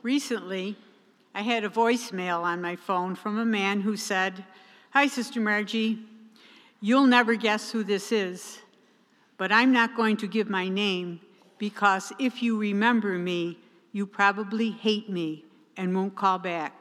Recently, I had a voicemail on my phone from a man who said, "Hi, Sister Margie. You'll never guess who this is, but I'm not going to give my name because if you remember me, you probably hate me and won't call back.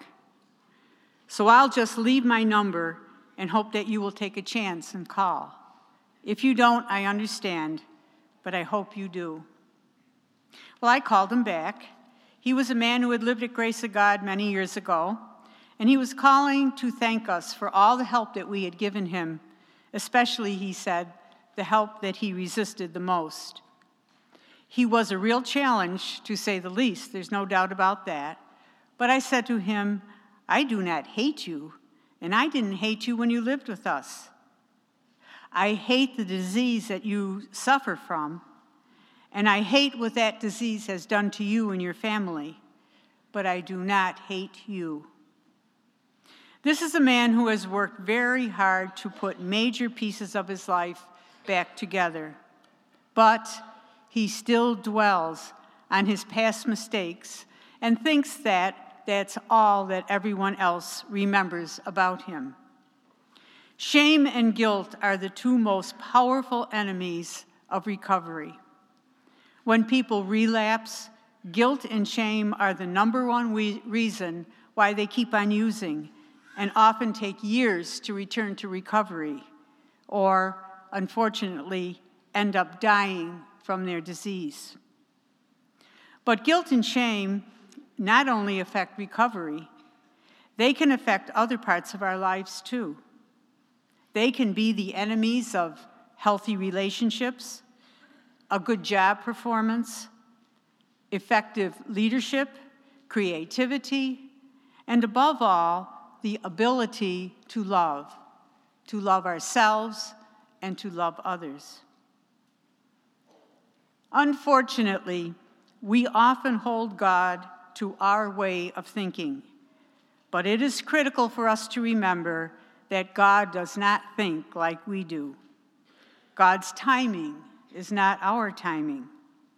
So I'll just leave my number and hope that you will take a chance and call. If you don't, I understand, but I hope you do." Well, I called him back. He was a man who had lived at Grace of God many years ago, and he was calling to thank us for all the help that we had given him, especially, he said, the help that he resisted the most. He was a real challenge, to say the least. There's no doubt about that. But I said to him, "I do not hate you, and I didn't hate you when you lived with us. I hate the disease that you suffer from, and I hate what that disease has done to you and your family, but I do not hate you." This is a man who has worked very hard to put major pieces of his life back together, but he still dwells on his past mistakes and thinks that that's all that everyone else remembers about him. Shame and guilt are the two most powerful enemies of recovery. When people relapse, guilt and shame are the number one reason why they keep on using and often take years to return to recovery or, unfortunately, end up dying from their disease. But guilt and shame not only affect recovery, they can affect other parts of our lives too. They can be the enemies of healthy relationships, a good job performance, effective leadership, creativity, and above all, the ability to love ourselves and to love others. Unfortunately, we often hold God to our way of thinking, but it is critical for us to remember that God does not think like we do. God's timing is not our timing.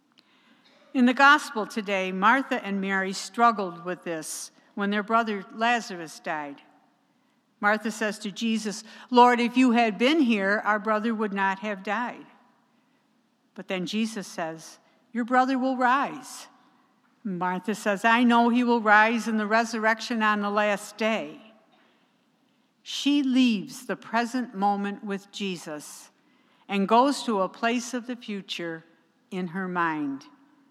In the gospel today, Martha and Mary struggled with this when their brother Lazarus died. Martha says to Jesus, "Lord, if you had been here, our brother would not have died." But then Jesus says, "Your brother will rise." Martha says, "I know he will rise in the resurrection on the last day." She leaves the present moment with Jesus and goes to a place of the future in her mind.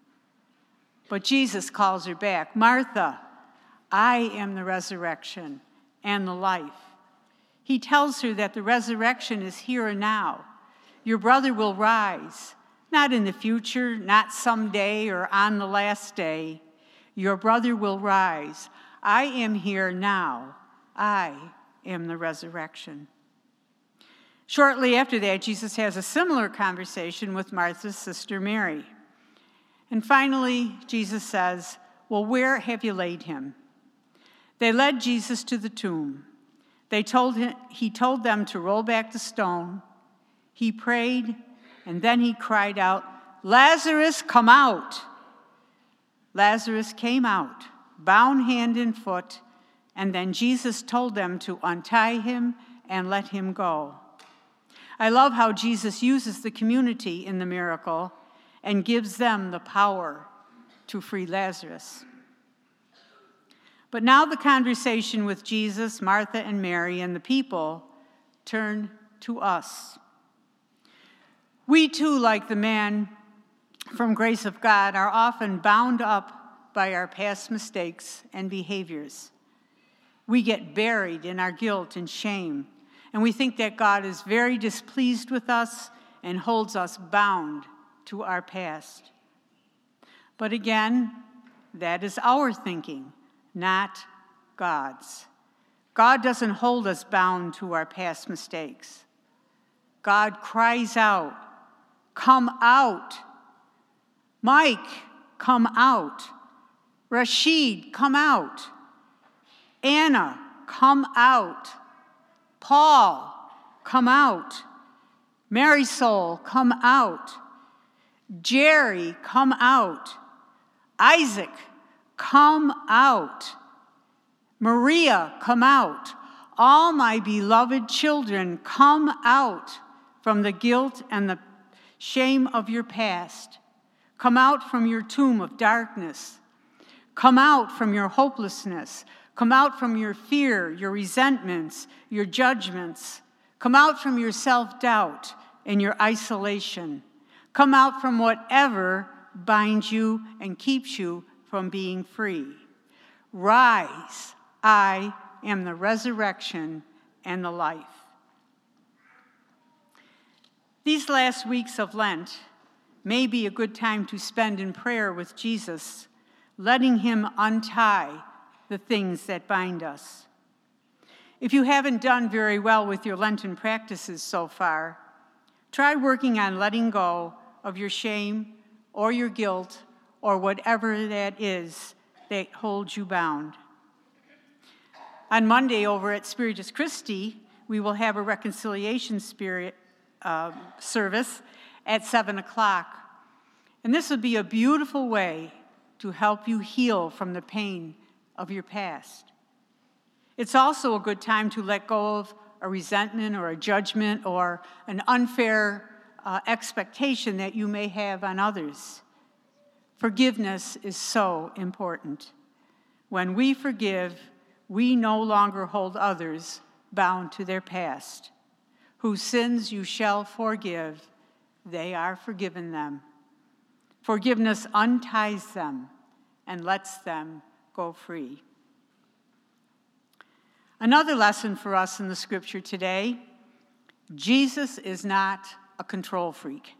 But Jesus calls her back. "Martha, I am the resurrection and the life." He tells her that the resurrection is here and now. Your brother will rise, not in the future, not someday or on the last day. Your brother will rise. I am here now. I am the resurrection. Shortly after that, Jesus has a similar conversation with Martha's sister Mary. And finally, Jesus says, "Well, where have you laid him?" They led Jesus to the tomb. He told them to roll back the stone. He prayed, and then he cried out, "Lazarus, come out!" Lazarus came out, bound hand and foot, and then Jesus told them to untie him and let him go. I love how Jesus uses the community in the miracle and gives them the power to free Lazarus. But now the conversation with Jesus, Martha, and Mary, and the people turn to us. We too, like the man from Grace of God, are often bound up by our past mistakes and behaviors. We get buried in our guilt and shame, and we think that God is very displeased with us and holds us bound to our past. But again, that is our thinking, not God's. God doesn't hold us bound to our past mistakes. God cries out, "Come out. Mike, come out. Rashid, come out. Anna, come out. Paul, come out. Marisol, come out. Jerry, come out. Isaac, come out. Maria, come out. All my beloved children, come out from the guilt and the shame of your past. Come out from your tomb of darkness. Come out from your hopelessness. Come out from your fear, your resentments, your judgments. Come out from your self-doubt and your isolation. Come out from whatever binds you and keeps you from being free. Rise, I am the resurrection and the life. These last weeks of Lent may be a good time to spend in prayer with Jesus, letting him untie the things that bind us. If you haven't done very well with your Lenten practices so far, try working on letting go of your shame or your guilt or whatever that is that holds you bound. On Monday over at Spiritus Christi, we will have a reconciliation service at 7 o'clock. And this will be a beautiful way to help you heal from the pain of your past. It's also a good time to let go of a resentment or a judgment or an unfair expectation that you may have on others. Forgiveness is so important. When we forgive, we no longer hold others bound to their past. Whose sins you shall forgive, they are forgiven them. Forgiveness unties them and lets them go free. Another lesson for us in the scripture today: Jesus is not a control freak.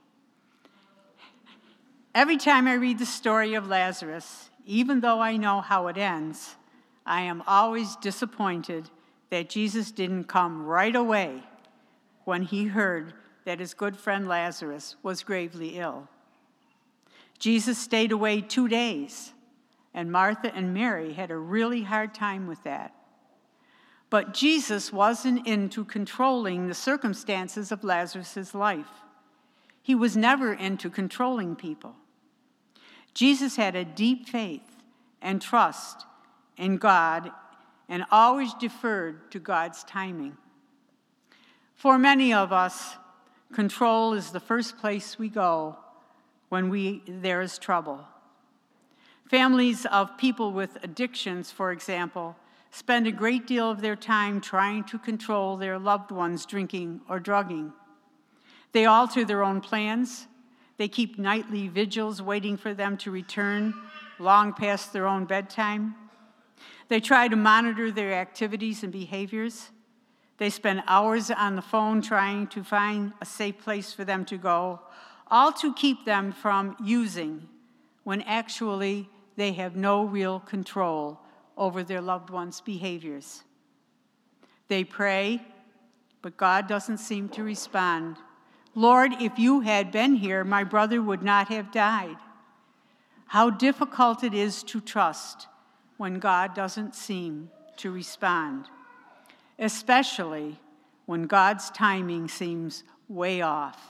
Every time I read the story of Lazarus, even though I know how it ends, I am always disappointed that Jesus didn't come right away when he heard that his good friend Lazarus was gravely ill. Jesus stayed away 2 days, and Martha and Mary had a really hard time with that. But Jesus wasn't into controlling the circumstances of Lazarus' life. He was never into controlling people. Jesus had a deep faith and trust in God and always deferred to God's timing. For many of us, control is the first place we go when there is trouble. Families of people with addictions, for example, spend a great deal of their time trying to control their loved ones drinking or drugging. They alter their own plans. They keep nightly vigils waiting for them to return long past their own bedtime. They try to monitor their activities and behaviors. They spend hours on the phone trying to find a safe place for them to go, all to keep them from using, when actually they have no real control over their loved ones' behaviors. They pray, but God doesn't seem to respond. Lord, if you had been here, my brother would not have died. How difficult it is to trust when God doesn't seem to respond, especially when God's timing seems way off.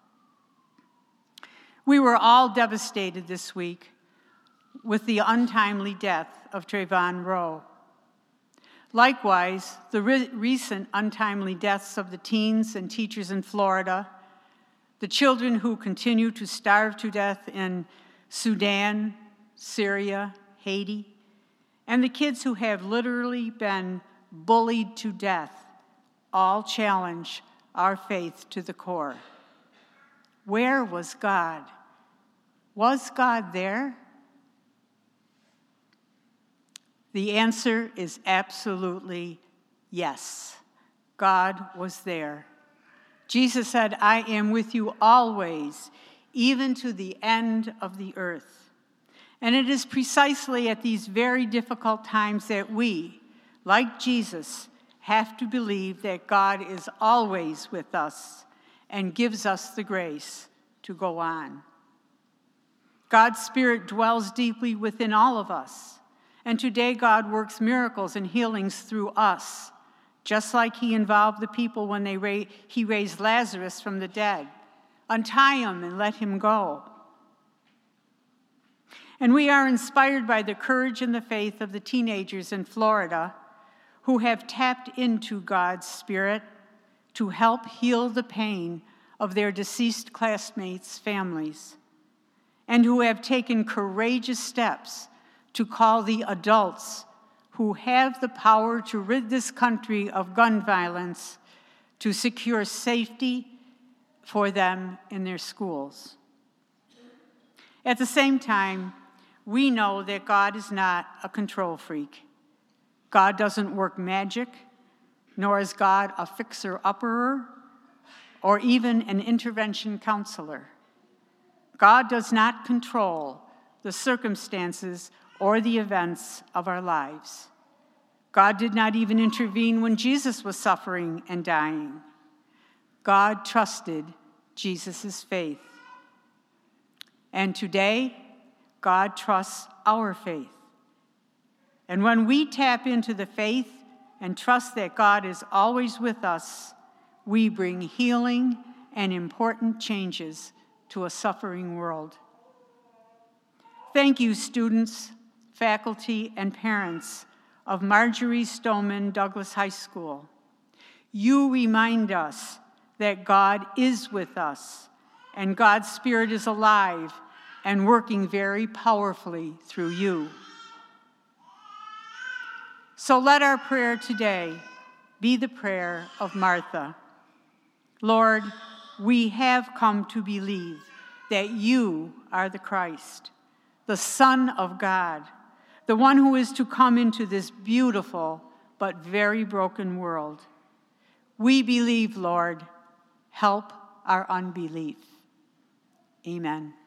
We were all devastated this week with the untimely death of Trayvon Rowe. Likewise, the recent untimely deaths of the teens and teachers in Florida, the children who continue to starve to death in Sudan, Syria, Haiti, and the kids who have literally been bullied to death, all challenge our faith to the core. Where was God? Was God there? The answer is absolutely yes. God was there. Jesus said, I am with you always, even to the end of the earth. And it is precisely at these very difficult times that we, like Jesus, have to believe that God is always with us and gives us the grace to go on. God's Spirit dwells deeply within all of us. And today God works miracles and healings through us, just like he involved the people when he raised Lazarus from the dead. Untie him and let him go. And we are inspired by the courage and the faith of the teenagers in Florida who have tapped into God's Spirit to help heal the pain of their deceased classmates' families, and who have taken courageous steps to call the adults who have the power to rid this country of gun violence to secure safety for them in their schools. At the same time, we know that God is not a control freak. God doesn't work magic, nor is God a fixer-upperer or even an intervention counselor. God does not control the circumstances or the events of our lives. God did not even intervene when Jesus was suffering and dying. God trusted Jesus' faith. And today, God trusts our faith. And when we tap into the faith and trust that God is always with us, we bring healing and important changes to a suffering world. Thank you, students, faculty, and parents of Marjory Stoneman Douglas High School. You remind us that God is with us, and God's Spirit is alive and working very powerfully through you. So let our prayer today be the prayer of Martha. Lord, we have come to believe that you are the Christ, the Son of God, the one who is to come into this beautiful but very broken world. We believe, Lord. Help our unbelief. Amen.